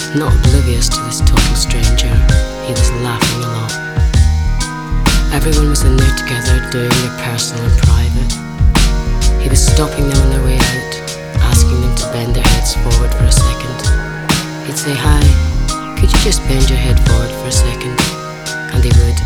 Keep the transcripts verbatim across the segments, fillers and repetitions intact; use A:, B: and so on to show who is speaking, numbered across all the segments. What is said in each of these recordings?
A: Not oblivious to this total stranger, he was laughing a lot. Everyone was in there together, doing their personal and private. He was stopping them on their way out, asking them to bend their heads forward for a second. He'd say, "Hi, could you just bend your head forward for a second?" And they would.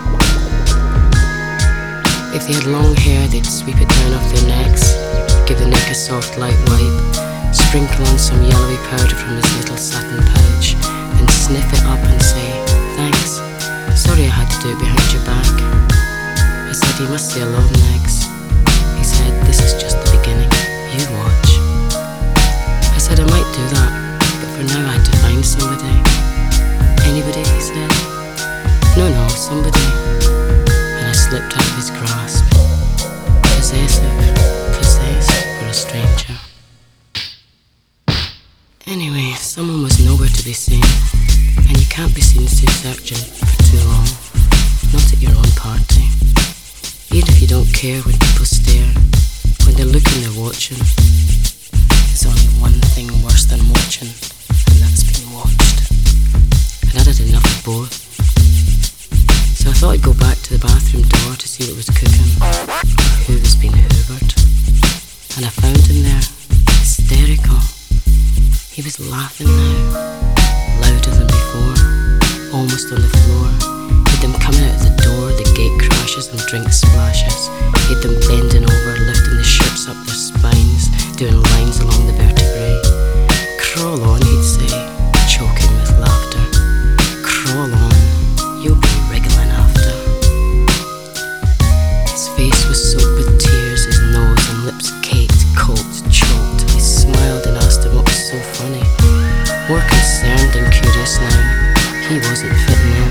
A: If they had long hair, they'd sweep it down off their necks, give the neck a soft light wipe, sprinkle on some yellowy powder from his little satin pouch, then sniff it up and say, "Thanks. Sorry I had to do it behind your back." I said, "You must say hello next." He said, "This is just the beginning. You watch." I said, "I might do that, but for now I had to find somebody." "Anybody?" he said. "No, no, somebody." And I slipped out of his grasp. Possessive, possessed for a stranger. Anyway, someone was nowhere to be seen, and you can't be seen too searching for too long, not at your own party. Even if you don't care when people stare, when they're looking, they're watching. There's only one thing worse than watching, and that's being watched. And I'd had enough of both. So I thought I'd go back to the bathroom door to see what was cooking, or who was being hoovered. And I found him there, hysterical. He was laughing now, louder than before, almost on the floor. He'd them coming out of the door, the gate crashes and drink splashes. He'd them bending over, lifting the shirts up their spines, doing lines along the vertebrae. "Crawl on," he'd say, choking with laughter. "Crawl on, you'll be wriggling after." His face was soaked with tears, his nose and lips caked, cold, choked. I smiled and asked him what was so funny. More concerned than curious now, he wasn't fitting in.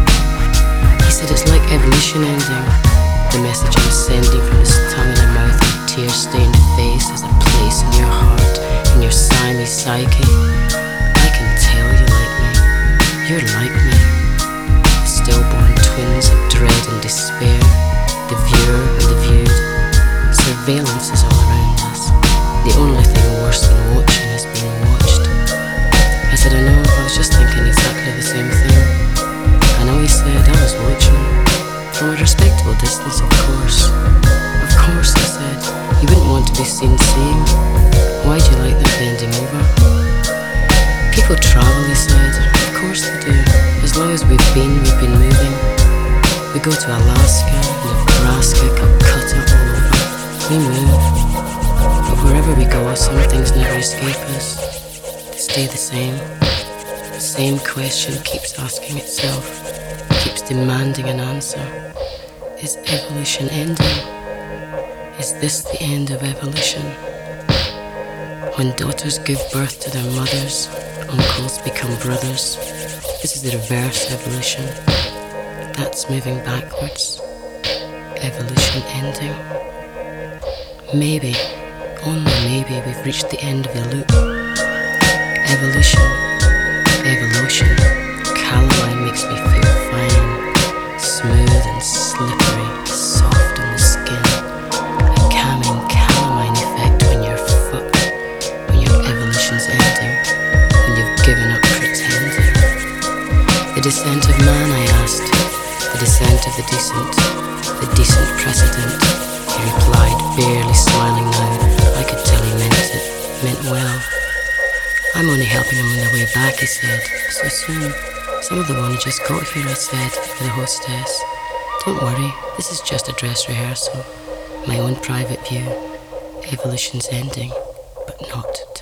A: He said, "It's like evolution ending. The message I'm sending from his tongue in a mouth and tear-stained face has a place in your heart, in your Siamese psyche. I can tell you like me. You're like me. The stillborn twins of dread and despair, the viewer and the viewed. Surveillance is all around us. The only thing worse than watching is being watched." I said, "I know, I was just thinking exactly the same thing." "I know," he said, "I was watching. From a respectable distance, of course." "Of course," I said, "you wouldn't want to be seen seeing. Why do you like that bending over?" "People travel," he said. "Of course they do. As long as we've been, we've been moving. We go to Alaska, Nebraska, Calcutta, all over. We move. But wherever we go, some things never escape us. They stay the same. The same question keeps asking itself, keeps demanding an answer. Is evolution ending? Is this the end of evolution? When daughters give birth to their mothers, uncles become brothers. This is the reverse evolution. That's moving backwards. Evolution ending. Maybe, only maybe, we've reached the end of the loop. Evolution, evolution. Calamine makes me feel fine, smooth and slippery, soft on the skin. A calming calamine effect when you're fucked, when your evolution's ending, when you've given up pretending. The descent of man, I asked. The descent of the decent, the decent precedent. He replied, barely smiling now. I could tell he meant it, meant well. "I'm only helping him on their way back," he said. "So soon. Some of them only just got here," I said, for the hostess. "Don't worry, this is just a dress rehearsal. My own private view. Evolution's ending, but not